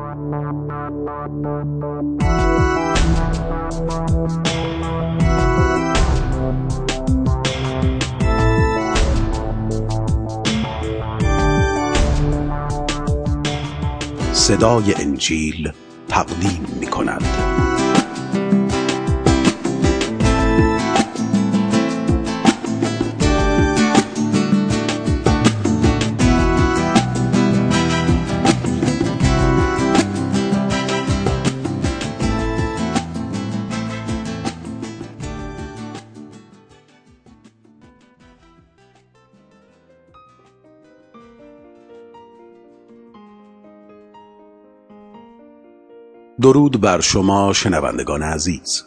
صدای انجیل تقدیم می‌کند. درود بر شما شنوندگان عزیز.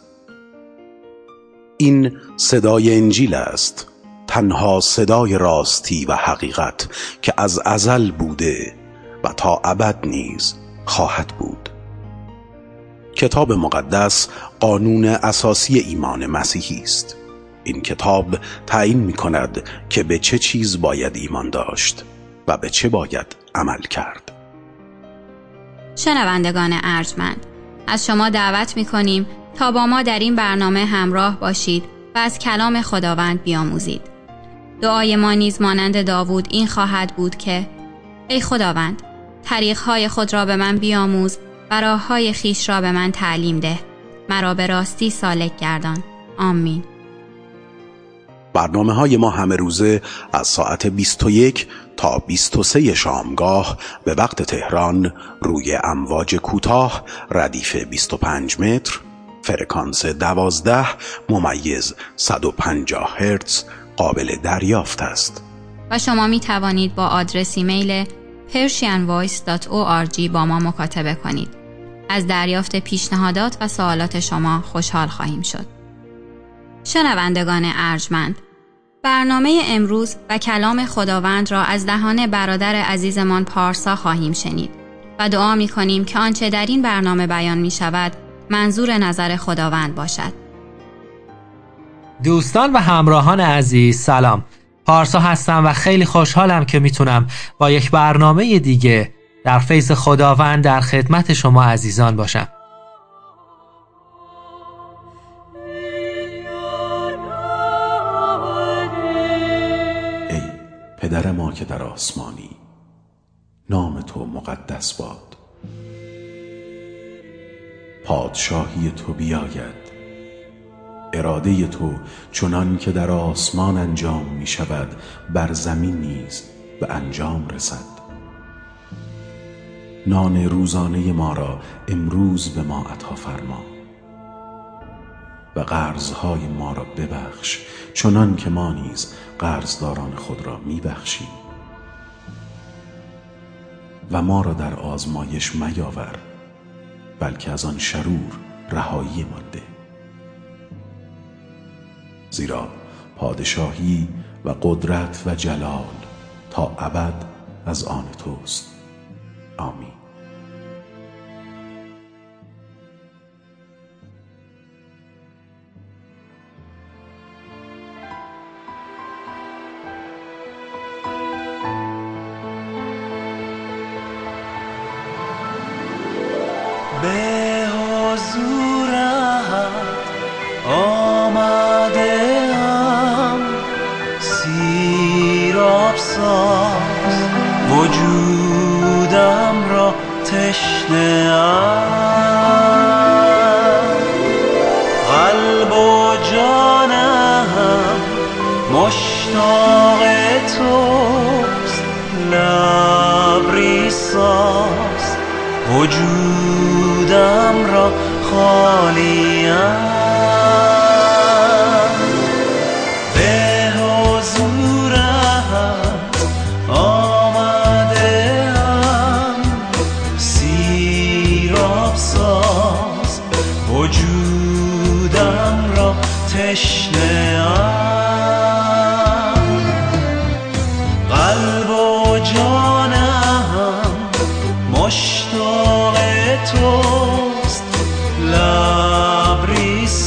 این صدای انجیل است، تنها صدای راستی و حقیقت که از ازل بوده و تا ابد نیز خواهد بود. کتاب مقدس قانون اساسی ایمان مسیحی است. این کتاب تعیین می‌کند که به چه چیز باید ایمان داشت و به چه باید عمل کرد. شنوندگان ارجمند، از شما دعوت می‌کنیم تا با ما در این برنامه همراه باشید و از کلام خداوند بیاموزید. دعای ما نیز مانند داوود این خواهد بود که ای خداوند، طریق‌های خود را به من بیاموز و راه‌های خویش را به من تعلیم ده. مرا به راستی سالک گردان. آمین. برنامه‌های ما همه روزه از ساعت 21 تا 23 شامگاه به وقت تهران روی امواج کوتاه ردیف 25 متر، فرکانس 12 ممیز 150 هرتز قابل دریافت است. و شما می توانید با آدرس ایمیل persianvoice.org با ما مکاتبه کنید. از دریافت پیشنهادات و سوالات شما خوشحال خواهیم شد. شنوندگان ارجمند، برنامه امروز و کلام خداوند را از دهان برادر عزیزمان پارسا خواهیم شنید و دعا می کنیم که آنچه در این برنامه بیان می شود منظور نظر خداوند باشد. دوستان و همراهان عزیز، سلام. پارسا هستم و خیلی خوشحالم که میتونم با یک برنامه دیگه در فیض خداوند در خدمت شما عزیزان باشم. پدر ما که در آسمانی، نام تو مقدس باد. پادشاهی تو بیاید. اراده تو چنان که در آسمان انجام می شود بر زمین نیز به انجام رسد. نان روزانه ما را امروز به ما عطا فرما و قرضهای ما را ببخش چنان که ما نیز قرضداران خود را میبخشیم و ما را در آزمایش میاور، بلکه از آن شرور رهایی ما ده. زیرا پادشاهی و قدرت و جلال تا ابد از آن توست. آمین. به حضورت آمدم، سیراب ساز وجودم را، تشنه ام، قلب و جانم مشتاق توست، لبریز ساز وجودم را، خالیم. به حضورت آمدم، سیراب ساز وجودم را، تشنه ام، قلب و جانم مشتاق توست، لبریز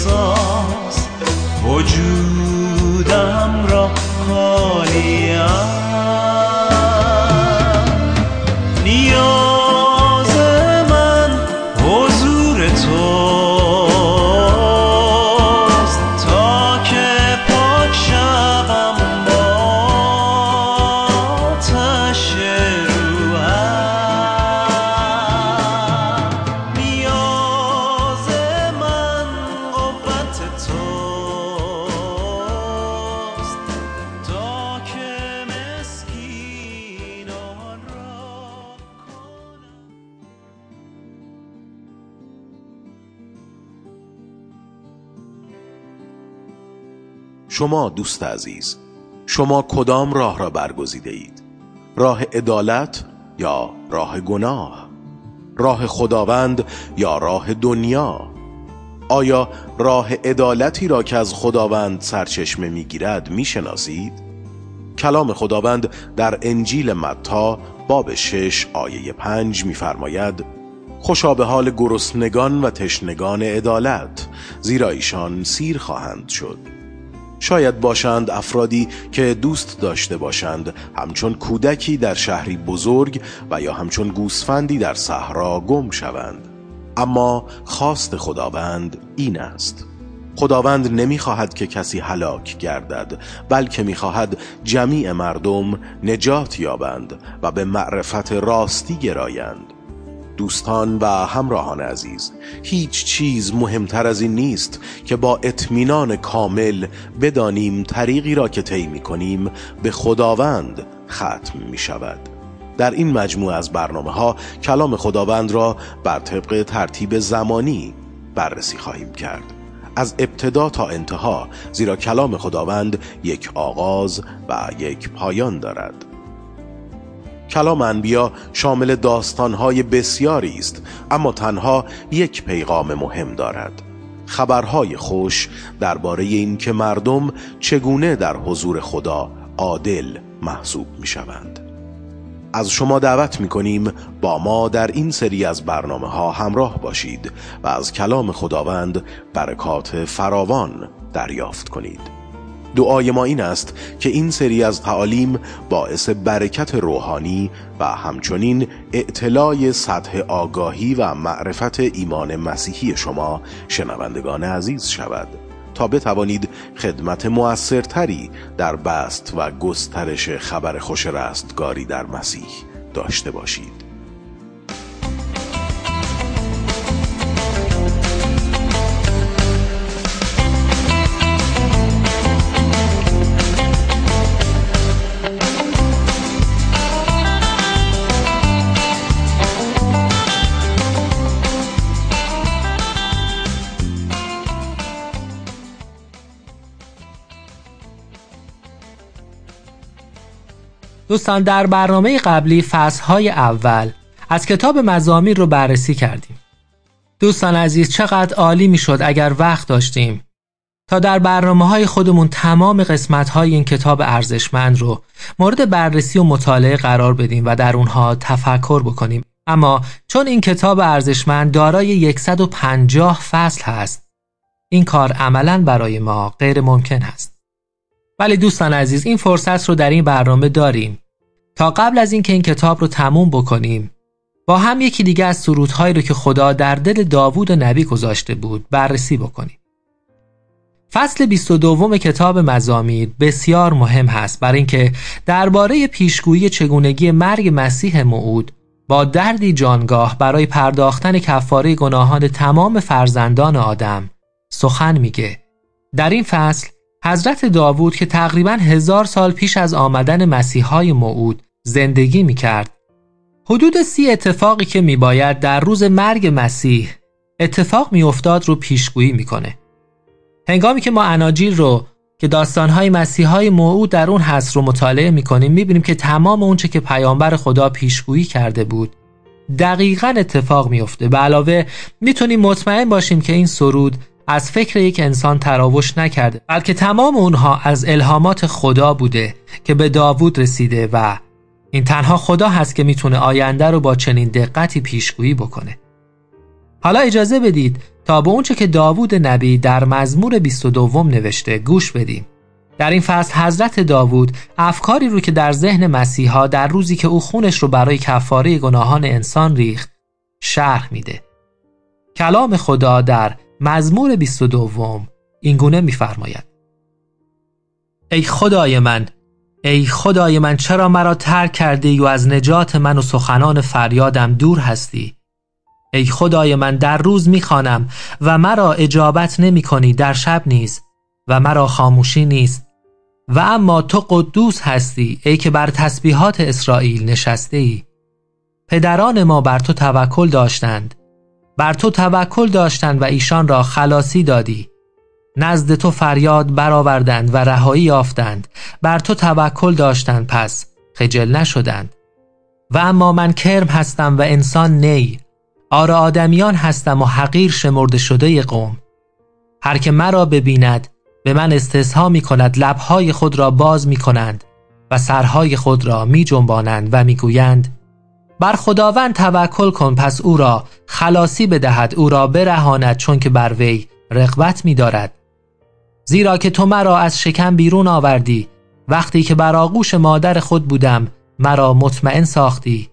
شما دوست عزیز، شما کدام راه را برگزیده اید؟ راه عدالت یا راه گناه؟ راه خداوند یا راه دنیا؟ آیا راه عدالتی را که از خداوند سرچشمه می‌گیرد می‌شناسید؟ کلام خداوند در انجیل متی باب 6 آیه 5 می‌فرماید: خوشا به حال گرسنگان و تشنگان عدالت، زیرا ایشان سیر خواهند شد. شاید باشند افرادی که دوست داشته باشند همچون کودکی در شهری بزرگ و یا همچون گوسفندی در صحرا گم شوند، اما خواست خداوند این است: خداوند نمیخواهد که کسی هلاک گردد، بلکه میخواهد جمیع مردم نجات یابند و به معرفت راستی گرایند. دوستان و همراهان عزیز، هیچ چیز مهمتر از این نیست که با اطمینان کامل بدانیم طریقی را که طی می‌کنیم به خداوند ختم می‌شود. در این مجموعه از برنامه‌ها کلام خداوند را بر طبق ترتیب زمانی بررسی خواهیم کرد، از ابتدا تا انتها، زیرا کلام خداوند یک آغاز و یک پایان دارد. کلام انبیا شامل داستان‌های بسیاری است، اما تنها یک پیغام مهم دارد: خبرهای خوش درباره این که مردم چگونه در حضور خدا عادل محسوب می‌شوند. از شما دعوت می‌کنیم با ما در این سری از برنامه‌ها همراه باشید و از کلام خداوند برکات فراوان دریافت کنید. دعای ما این است که این سری از تعالیم باعث برکت روحانی و همچنین اطلاع سطح آگاهی و معرفت ایمان مسیحی شما شنوندگان عزیز شود، تا بتوانید خدمت مؤثرتری در بسط و گسترش خبر خوش رستگاری در مسیح داشته باشید. دوستان، در برنامه قبلی فصل‌های اول از کتاب مزامیر رو بررسی کردیم. دوستان عزیز، چقدر عالی میشد اگر وقت داشتیم تا در برنامه‌های خودمون تمام قسمت‌های این کتاب ارزشمند رو مورد بررسی و مطالعه قرار بدیم و در اونها تفکر بکنیم. اما چون این کتاب ارزشمند دارای 150 فصل هست، این کار عملاً برای ما غیر ممکن است. ولی دوستان عزیز، این فرصت رو در این برنامه داریم تا قبل از اینکه این کتاب رو تموم بکنیم با هم یکی دیگه از سرودهایی رو که خدا در دل داوود نبی گذاشته بود بررسی بکنیم. فصل 22 کتاب مزامیر بسیار مهم هست، برای اینکه درباره پیشگویی چگونگی مرگ مسیح موعود با دردی جانگاه برای پرداختن کفاره گناهان تمام فرزندان آدم سخن میگه. در این فصل حضرت داوود که تقریباً 1000 سال پیش از آمدن مسیحای موعود زندگی میکرد، حدود 30 اتفاقی که میباید در روز مرگ مسیح اتفاق میافتاد رو پیشگویی میکنه. هنگامی که ما اناجیل رو که داستانهای مسیحای موعود در اون هست رو مطالعه میکنیم، میبینیم که تمام اونچه که پیامبر خدا پیشگویی کرده بود دقیقاً اتفاق میفته. به علاوه میتونیم مطمئن باشیم که این سرود از فکر یک انسان تراوش نکرده، بلکه تمام اونها از الهامات خدا بوده که به داوود رسیده و این تنها خدا هست که میتونه آینده رو با چنین دقتی پیشگویی بکنه. حالا اجازه بدید تا به اونچه که داوود نبی در مزمور 22 نوشته گوش بدیم. در این فصل حضرت داوود افکاری رو که در ذهن مسیحا در روزی که او خونش رو برای کفاره گناهان انسان ریخت شرح میده. کلام خدا در مزمور 22 این گونه می‌فرماید: ای خدای من، ای خدای من، چرا مرا ترک کردی و از نجات من و سخنان فریادم دور هستی؟ ای خدای من، در روز می‌خوانم و مرا اجابت نمی‌کنی، در شب نیز و مرا خاموشی نیست. و اما تو قدوس هستی، ای که بر تسبیحات اسرائیل نشسته ای. پدران ما بر تو توکل داشتند، بر تو توکل داشتند و ایشان را خلاصی دادی. نزد تو فریاد برآوردند و رهایی یافتند، بر تو توکل داشتند پس خجل نشدند. و اما من کرم هستم و انسان نی، عار آدمیان هستم و حقیر شمرده شده قوم. هر که مرا ببیند به من استهزا می کند، لبهای خود را باز می کنند و سرهای خود را می جنبانند و می گویند بر خداوند توکل کن، پس او را خلاصی بدهد، او را برهاند، چون که بر وی رغبت می دارد. زیرا که تو مرا از شکم بیرون آوردی، وقتی که بر آغوش مادر خود بودم مرا مطمئن ساختی.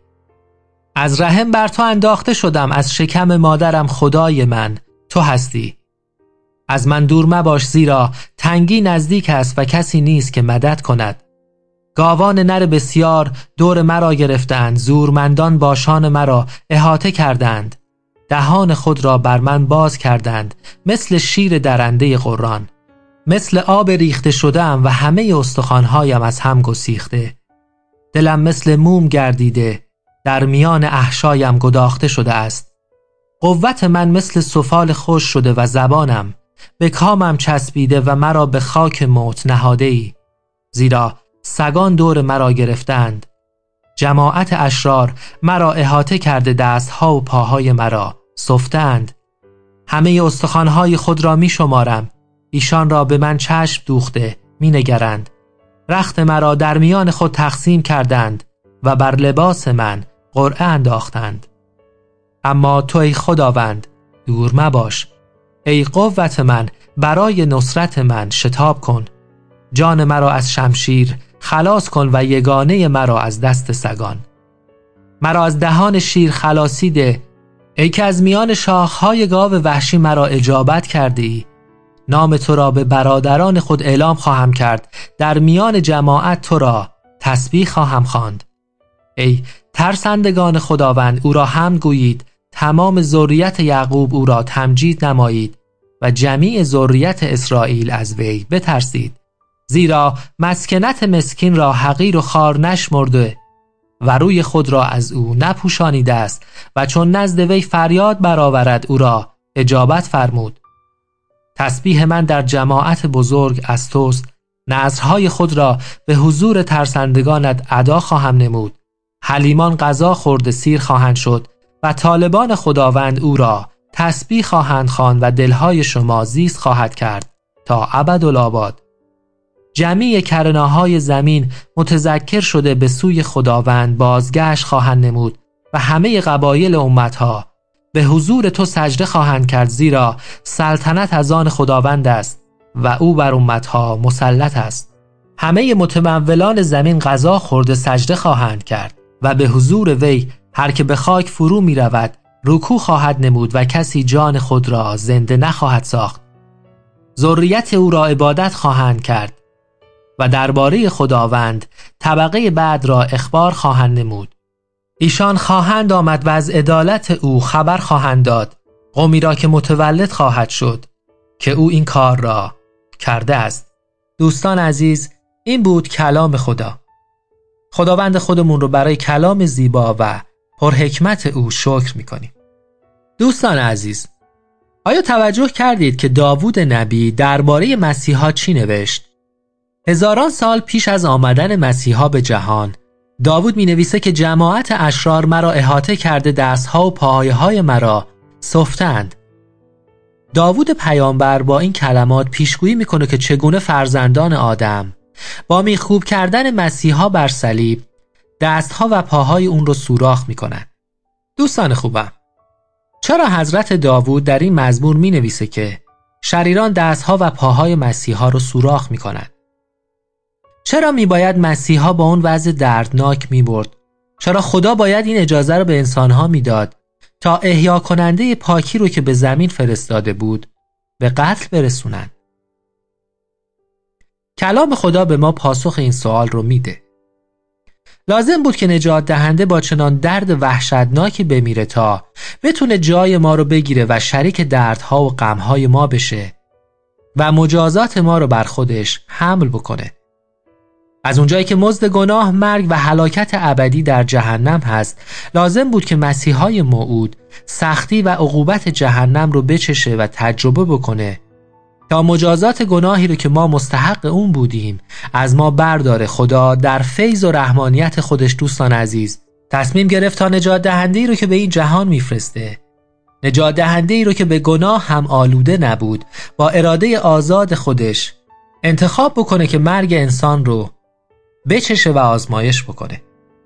از رحم بر تو انداخته شدم، از شکم مادرم خدای من تو هستی. از من دور مباش، زیرا تنگی نزدیک است و کسی نیست که مدد کند. گاوان نر بسیار دور مرا گرفتند، زورمندان باشان مرا احاطه کردند. دهان خود را بر من باز کردند، مثل شیر درنده قران. مثل آب ریخته شده‌ام و همه استخوان‌هایم از هم گسیخته. دلم مثل موم گردیده، در میان احشایم گداخته شده است. قوت من مثل سفال خشک شده و زبانم به کامم چسبیده و مرا به خاک موت نهاده ای. زیرا سگان دور مرا گرفتند. جماعت اشرار مرا احاطه کرده، دستها و پاهای مرا سفتند. همه استخوان‌های خود را می شمارم، ایشان را به من چشم دوخته می نگرند. رخت مرا در میان خود تقسیم کردند و بر لباس من قرعه انداختند. اما تو ای خداوند دور مباش، ای قوت من برای نصرت من شتاب کن. جان مرا از شمشیر خلاص کن و یگانه مرا از دست سگان. مرا از دهان شیر خلاصی ده، ای که از میان شاخهای گاو وحشی مرا اجابت کردی. نام تو را به برادران خود اعلام خواهم کرد، در میان جماعت تو را تسبیح خواهم خواند. ای ترسندگان خداوند او را حمد گویید، تمام ذریت یعقوب او را تمجید نمایید و جمیع ذریت اسرائیل از وی بترسید. زیرا مسکنت مسکین را حقیر و خوار نشمرده و روی خود را از او نپوشانیده است و چون نزد وی فریاد برآورد او را اجابت فرمود. تسبیح من در جماعت بزرگ از توست، نذرهای خود را به حضور ترسندگانت ادا خواهم نمود. حلیمان غذا خورده سیر خواهند شد و طالبان خداوند او را تسبیح خواهند خواند و دلهای شما زیست خواهد کرد تا ابدالآباد. جمیع کرناهای زمین متذکر شده به سوی خداوند بازگشت خواهند نمود و همه قبایل امتها به حضور تو سجده خواهند کرد، زیرا سلطنت از آن خداوند است و او بر امتها مسلط است. همه متمولان زمین غذا خورده سجده خواهند کرد و به حضور وی هر که به خاک فرو می رود رکوع خواهد نمود و کسی جان خود را زنده نخواهد ساخت. ذریت او را عبادت خواهند کرد و درباره خداوند طبقه بعد را اخبار خواهند نمود. ایشان خواهند آمد و از عدالت او خبر خواهند داد، قومی را که متولد خواهد شد که او این کار را کرده است. دوستان عزیز، این بود کلام خدا. خداوند خودمون رو برای کلام زیبا و پرحکمت او شکر می‌کنیم. دوستان عزیز، آیا توجه کردید که داوود نبی درباره مسیحا چی نوشت؟ هزاران سال پیش از آمدن مسیحا به جهان، داوود می نویسه که جماعت اشرار مرا احاطه کرده، دستها و پاهای مرا سفتند. داوود پیامبر با این کلمات پیشگویی میکنه که چگونه فرزندان آدم با میخکوب کردن مسیحا بر صلیب دستها و پاهای اون رو سوراخ میکنن. دوستان خوبم، چرا حضرت داوود در این مزمور می نویسه که شریران دستها و پاهای مسیحا رو سوراخ میکنن؟ چرا میباید مسیحا با اون وضع دردناک میبرد؟ چرا خدا باید این اجازه رو به انسانها میداد تا احیا کننده پاکی رو که به زمین فرستاده بود به قتل برسونن؟ کلام خدا به ما پاسخ این سوال رو میده. لازم بود که نجات دهنده با چنان درد وحشتناکی بمیره تا بتونه جای ما رو بگیره و شریک دردها و غمهای ما بشه و مجازات ما رو بر خودش حمل بکنه. از اونجایی که مزد گناه مرگ و هلاکت ابدی در جهنم هست، لازم بود که مسیحای موعود سختی و عقوبت جهنم رو بچشه و تجربه بکنه تا مجازات گناهی رو که ما مستحق اون بودیم از ما برداره. خدا در فیض و رحمانیت خودش دوستان عزیز تصمیم گرفت تا نجات دهنده‌ای رو که به این جهان میفرسته، نجات دهنده‌ای رو که به گناه هم آلوده نبود، با اراده آزاد خودش انتخاب بکنه که مرگ انسان رو بچشه و آزمایش بکنه.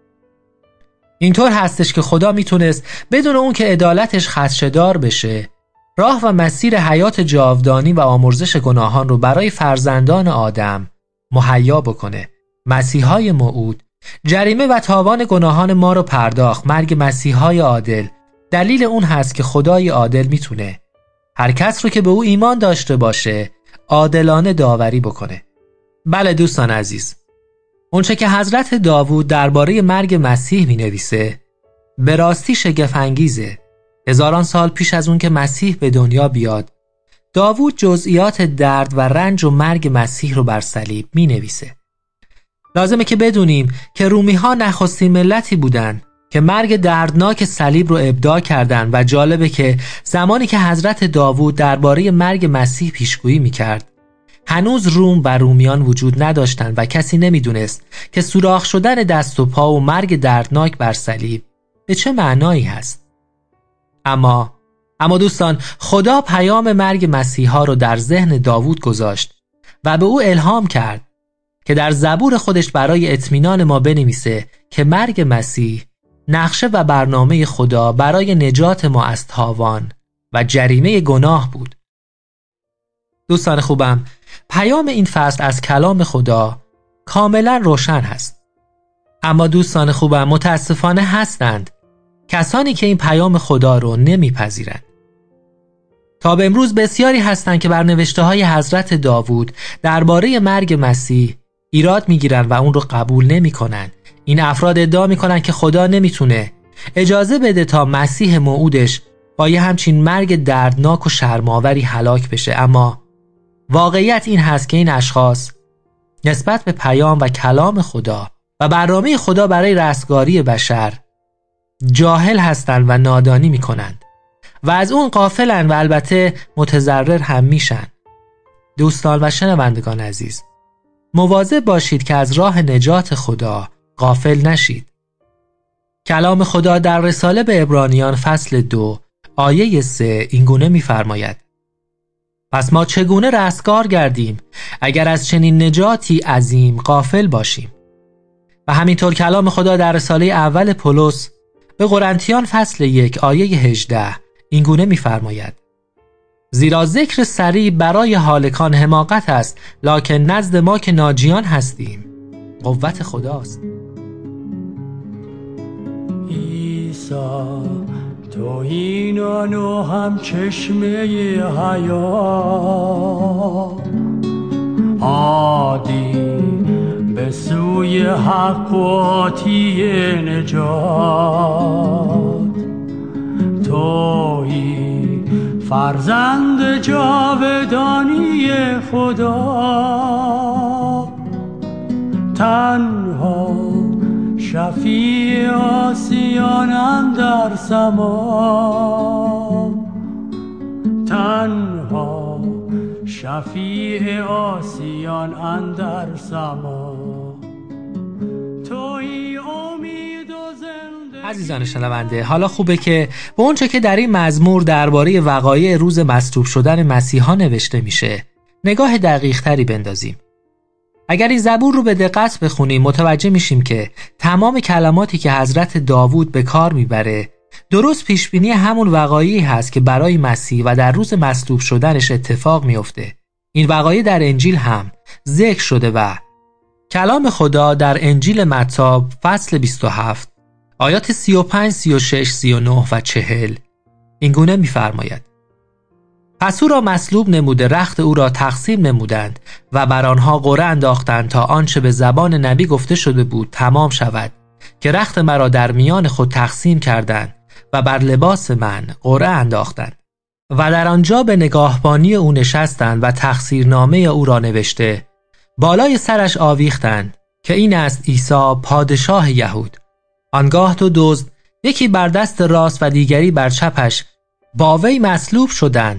اینطور هستش که خدا میتونست بدون اون که عدالتش خدشه‌دار بشه راه و مسیر حیات جاودانی و آمرزش گناهان رو برای فرزندان آدم مهیا بکنه. مسیحای موعود جریمه و تاوان گناهان ما رو پرداخت. مرگ مسیحای عادل دلیل اون هست که خدای عادل میتونه هر کس رو که به او ایمان داشته باشه عادلانه داوری بکنه. بله دوستان عزیز، اونچه که حضرت داوود درباره مرگ مسیح می نویسه به راستی شگفت انگیزه. هزاران سال پیش از اون که مسیح به دنیا بیاد داوود جزئیات درد و رنج و مرگ مسیح رو بر صلیب می نویسه. لازمه که بدونیم که رومی ها نخستین ملتی بودن که مرگ دردناک صلیب رو ابداع کردن و جالبه که زمانی که حضرت داوود درباره مرگ مسیح پیشگویی میکرد هنوز روم و رومیان وجود نداشتن و کسی نمیدونست که سوراخ شدن دست و پا و مرگ دردناک بر صلیب به چه معنایی هست. اما دوستان خدا پیام مرگ مسیحا رو در ذهن داوود گذاشت و به او الهام کرد که در زبور خودش برای اطمینان ما بنویسه که مرگ مسیح نقشه و برنامه خدا برای نجات ما از تاوان و جریمه گناه بود. دوستان خوبم، پیام این فصل از کلام خدا کاملا روشن هست. اما دوستان خوبم متاسفانه هستند کسانی که این پیام خدا رو نمیپذیرند. تا به امروز بسیاری هستند که بر نوشته‌های حضرت داوود درباره مرگ مسیح ایراد میگیرن و اون رو قبول نمیکنن. این افراد ادعا میکنن که خدا نمیتونه اجازه بده تا مسیح موعودش با یه همچین مرگ دردناک و شرم‌آوری هلاک بشه. اما واقعیت این هست که این اشخاص نسبت به پیام و کلام خدا و برنامه خدا برای رستگاری بشر جاهل هستند و نادانی میکنند و از اون غافلن و البته متضرر هم میشن. دوستان و شنوندگان عزیز، مواظب باشید که از راه نجات خدا غافل نشید. کلام خدا در رساله به عبرانیان فصل 2 آیه 3 اینگونه می‌فرماید: پس ما چگونه رستگار گردیم اگر از چنین نجاتی عظیم غافل باشیم؟ و همینطور کلام خدا در رساله اول پولس به قرنتیان فصل 1 آیه 18 اینگونه می‌فرماید: زیرا ذکر سریع برای هالکان حماقت است، لکن نزد ما که ناجیان هستیم قوت خداست. عیسی توهینان و هم چشمه حیات، عادی به سوی حق و آتی نجات، تویی فرزند جاودانی خدا، تنها شفیع آسیان اندر سما، تنها شفیع آسیان اندر سما، تویی امید و زنده. عزیزان شنونده، حالا خوبه که به اونچه که در این مزمور درباره وقایع روز مصلوب شدن مسیحا نوشته میشه نگاه دقیق تری بندازیم. اگر این زبور رو به دقت بخونیم متوجه میشیم که تمام کلماتی که حضرت داوود به کار میبره درست پیشبینی همون وقایعی هست که برای مسیح و در روز مصلوب شدنش اتفاق میفته. این وقایع در انجیل هم ذکر شده و کلام خدا در انجیل متی فصل 27 آیات 35 36 39 و 40 اینگونه میفرماید: پس او را مصلوب نموده، رخت او را تقسیم نمودند و بر آنها قرعه انداختند تا آنچه به زبان نبی گفته شده بود تمام شود، که رخت مرا در میان خود تقسیم کردند و بر لباس من قرعه انداختند. و در آنجا به نگاهبانی او نشستند و تقصیرنامه او را نوشته بالای سرش آویختند که این است عیسی پادشاه یهود. آنگاه دو دزد، یکی بر دست راست و دیگری بر چپش، با وی مصلوب شدند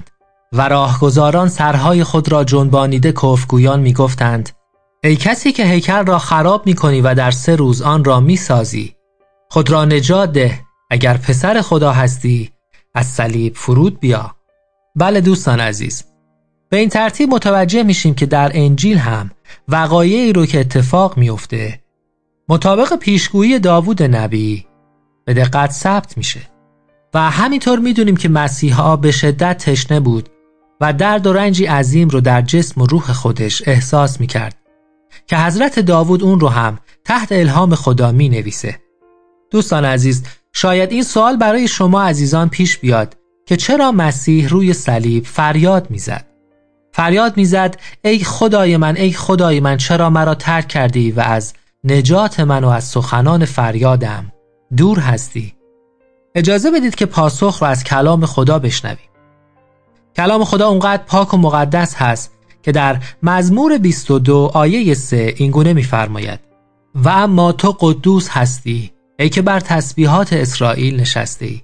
و راهگزاران سرهای خود را جنبانیده کفرگویان می‌گفتند: ای کسی که هیکل را خراب می‌کنی و در 3 روز آن را می‌سازی، خود را نجات ده. اگر پسر خدا هستی از صلیب فرود بیا. بله دوستان عزیز، به این ترتیب متوجه میشیم که در انجیل هم وقایعی رو که اتفاق میفته مطابق پیشگویی داوود نبی به دقت ثبت میشه و همینطور میدونیم که مسیحا به شدت تشنه بود و درد و رنجی عظیم رو در جسم و روح خودش احساس میکرد که حضرت داوود اون رو هم تحت الهام خدا مینویسه. دوستان عزیز، شاید این سوال برای شما عزیزان پیش بیاد که چرا مسیح روی صلیب فریاد میزد؟ فریاد میزد: ای خدای من، ای خدای من، چرا مرا ترک کردی و از نجات من و از سخنان فریادم دور هستی؟ اجازه بدید که پاسخ رو از کلام خدا بشنویم. کلام خدا اونقدر پاک و مقدس هست که در مزمور 22 آیه 3 اینگونه می‌فرماید: و اما تو قدوس هستی، ای که بر تسبیحات اسرائیل نشستی.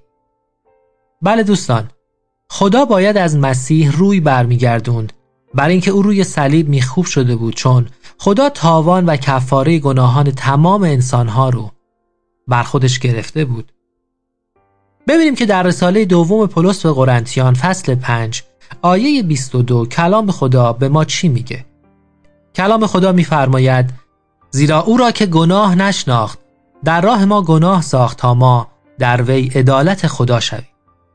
بله دوستان، خدا باید از مسیح روی برمیگردوند برای اینکه او روی صلیب میخوب شده بود، چون خدا تاوان و کفاره گناهان تمام انسانها رو بر خودش گرفته بود. ببینیم که در رساله دوم پولس به قرنتیان فصل 5 آیه 22 کلام خدا به ما چی میگه؟ کلام خدا میفرماید: زیرا او را که گناه نشناخت در راه ما گناه ساخت تا ما در وی عدالت خدا شویم.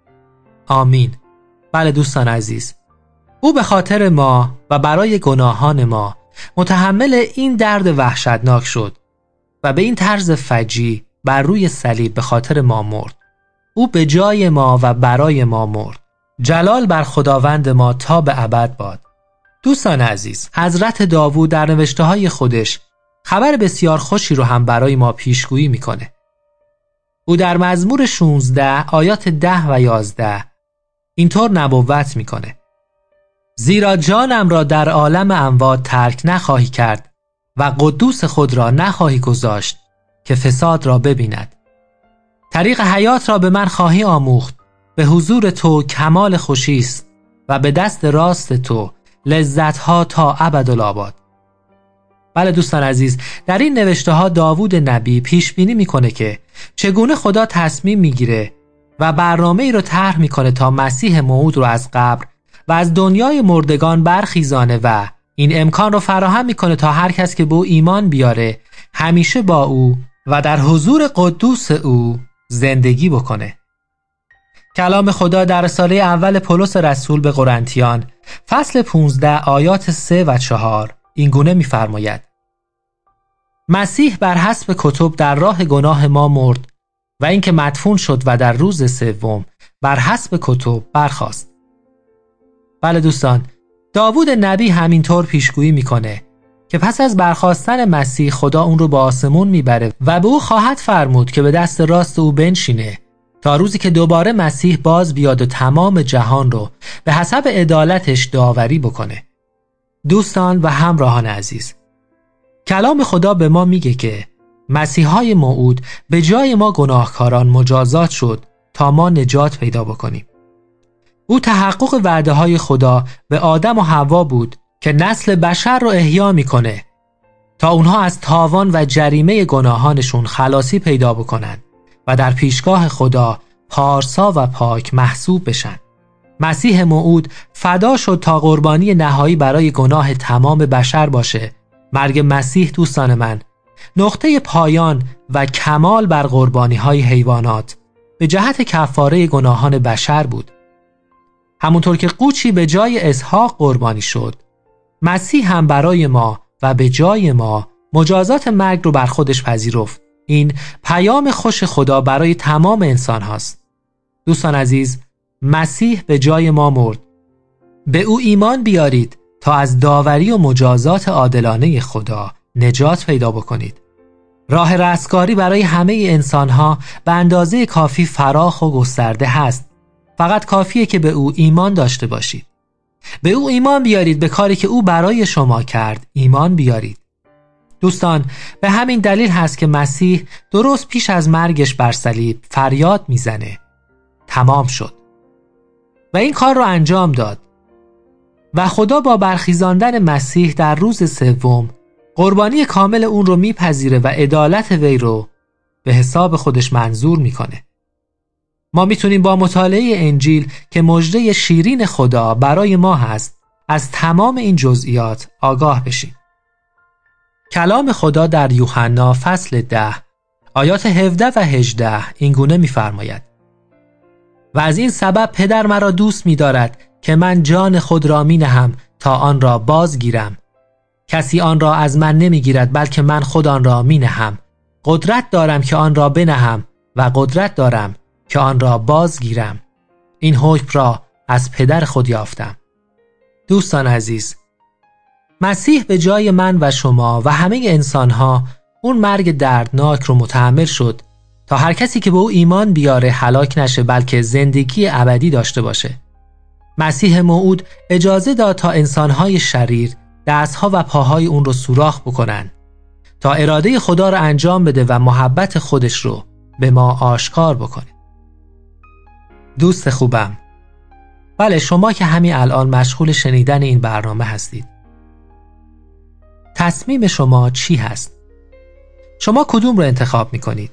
آمین. بله دوستان عزیز، او به خاطر ما و برای گناهان ما متحمل این درد وحشتناک شد و به این طرز فجیع بر روی صلیب به خاطر ما مرد. او به جای ما و برای ما مرد. جلال بر خداوند ما تا به ابد باد. دوستان عزیز، حضرت داوود در نوشته‌های خودش خبر بسیار خوشی رو هم برای ما پیشگویی میکنه. او در مزمور 16 آیات 10 و 11 اینطور نبوت میکنه: زیرا جانم را در عالم اموات ترک نخواهی کرد و قدوس خود را نخواهی گذاشت که فساد را ببیند. طریق حیات را به من خواهی آموخت، به حضور تو کمال خوشی است و به دست راست تو لذتها تا ابدالآباد. بله دوستان عزیز، در این نوشته ها داوود نبی پیش بینی میکنه که چگونه خدا تصمیم میگیره و برنامه‌ای رو طرح میکنه تا مسیح موعود رو از قبر و از دنیای مردگان برخیزانه و این امکان رو فراهم میکنه تا هر کس که به او ایمان بیاره همیشه با او و در حضور قدوس او زندگی بکنه. کلام خدا در رساله اول پولس رسول به قرنتیان فصل 15 آیات 3 و 4 اینگونه می‌فرماید: مسیح بر حسب کتب در راه گناه ما مرد و اینکه مدفون شد و در روز سوم بر حسب کتب برخاست. بله دوستان، داوود نبی همینطور پیشگویی میکنه که پس از برخاستن مسیح خدا اون رو به آسمون میبره و به او خواهد فرمود که به دست راست او بنشینه تا روزی که دوباره مسیح باز بیاد و تمام جهان رو به حسب عدالتش داوری بکنه. دوستان و همراهان عزیز، کلام خدا به ما میگه که مسیحای موعود به جای ما گناهکاران مجازات شد تا ما نجات پیدا بکنیم. او تحقق وعده های خدا به آدم و حوا بود که نسل بشر رو احیا میکنه تا اونها از تاوان و جریمه گناهانشون خلاصی پیدا بکنن و در پیشگاه خدا پارسا و پاک محسوب بشن. مسیح موعود فدا شد تا قربانی نهایی برای گناه تمام بشر باشه. مرگ مسیح دوستان من نقطه پایان و کمال بر قربانی های حیوانات به جهت کفاره گناهان بشر بود. همونطور که قوچی به جای اسحاق قربانی شد، مسیح هم برای ما و به جای ما مجازات مرگ رو بر خودش پذیرفت. این پیام خوش خدا برای تمام انسان هاست. دوستان عزیز، مسیح به جای ما مرد. به او ایمان بیارید تا از داوری و مجازات عادلانه خدا نجات پیدا بکنید. راه رستگاری برای همه انسانها به اندازه کافی فراخ و گسترده هست. فقط کافیه که به او ایمان داشته باشید. به او ایمان بیارید، به کاری که او برای شما کرد ایمان بیارید. دوستان، به همین دلیل هست که مسیح درست پیش از مرگش بر صلیب فریاد میزنه: تمام شد. و این کار رو انجام داد و خدا با برخیزاندن مسیح در روز سوم قربانی کامل اون رو میپذیره و عدالت وی رو به حساب خودش منظور میکنه. ما میتونیم با مطالعه انجیل که مژده شیرین خدا برای ما هست از تمام این جزئیات آگاه بشیم. کلام خدا در یوحنا فصل 10 آیات 17 و 18 اینگونه می‌فرماید: و از این سبب پدر مرا دوست می‌دارد که من جان خود را می‌نهم تا آن را بازگیرم. کسی آن را از من نمی‌گیرد بلکه من خود آن را می‌نهم. قدرت دارم که آن را بنهم و قدرت دارم که آن را بازگیرم. این حکم را از پدر خود یافتم. دوستان عزیز، مسیح به جای من و شما و همه انسانها اون مرگ دردناک رو متحمل شد تا هر کسی که به او ایمان بیاره هلاک نشه بلکه زندگی ابدی داشته باشه. مسیح موعود اجازه داد تا انسانهای شریر دستها و پاهای اون رو سوراخ بکنن تا اراده خدا رو انجام بده و محبت خودش رو به ما آشکار بکنه. دوست خوبم، بله شما که همین الان مشغول شنیدن این برنامه هستید، تصمیم شما چی هست؟ شما کدوم رو انتخاب میکنید؟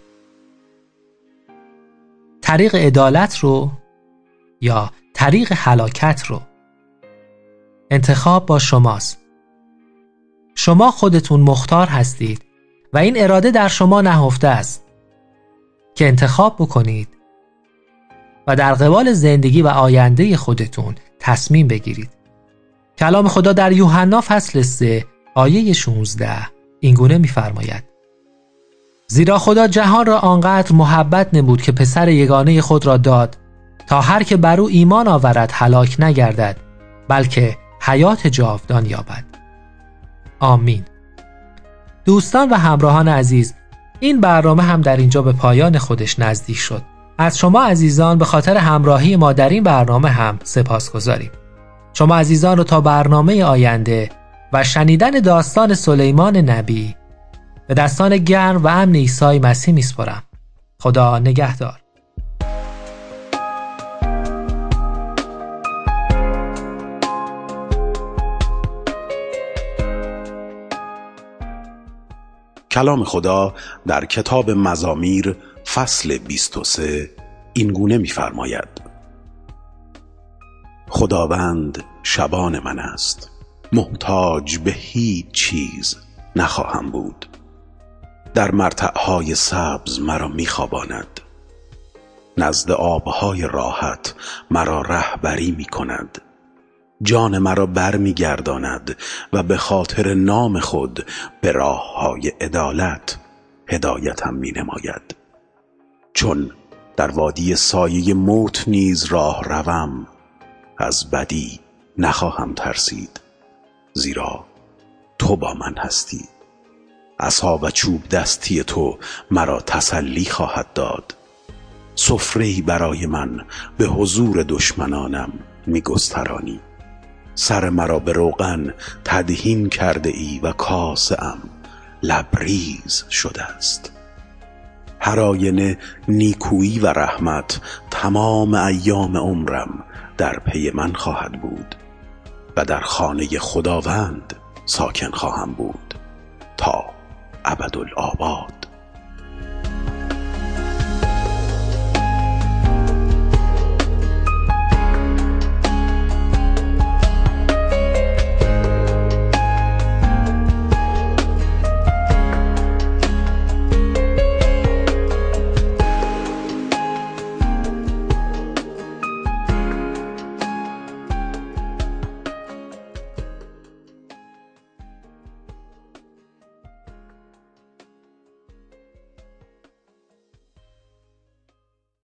طریق عدالت رو یا طریق هلاکت رو؟ انتخاب با شماست. شما خودتون مختار هستید و این اراده در شما نهفته است که انتخاب بکنید و در قبال زندگی و آینده خودتون تصمیم بگیرید. کلام خدا در یوحنا فصل 3 آیه 16 اینگونه می‌فرماید: زیرا خدا جهان را آنقدر محبت نمود که پسر یگانه خود را داد تا هر که بر او ایمان آورد هلاک نگردد بلکه حیات جاودان یابد. آمین. دوستان و همراهان عزیز، این برنامه هم در اینجا به پایان خودش نزدیک شد. از شما عزیزان به خاطر همراهی ما در این برنامه هم سپاسگزاریم. شما عزیزان رو تا برنامه آینده و شنیدن داستان سلیمان نبی به دستان گرم و امن عیسی مسیح میسپارم. خدا نگهدار. کلام خدا در کتاب مزامیر فصل 23 این گونه می‌فرماید: خداوند شبان من است، محتاج به هیچ چیز نخواهم بود. در مرتعهای سبز مرا می‌خواباند، نزد آبهای راحت مرا رهبری می‌کند. جان مرا بر می‌گرداند و به خاطر نام خود به راه‌های عدالت هدایتم می‌نماید. چون در وادی سایه موت نیز راه روم، از بدی نخواهم ترسید، زیرا تو با من هستی. عصا و چوب دستی تو مرا تسلی خواهد داد. سفره‌ای برای من به حضور دشمنانم می‌گسترانی. سر مرا به روغن تدهین کرده ای و کاسه‌ام لبریز شده است. هر آینه نیکویی و رحمت تمام ایام عمرم در پی من خواهد بود و در خانه خداوند ساکن خواهم بود تا ابدالآباد.